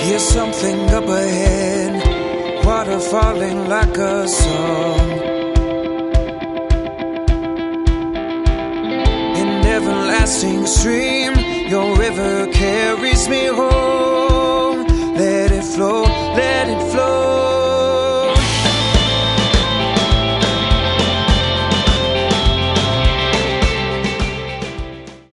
Hear something up ahead, water falling like a song. An everlasting stream, your river carries me home. Let it flow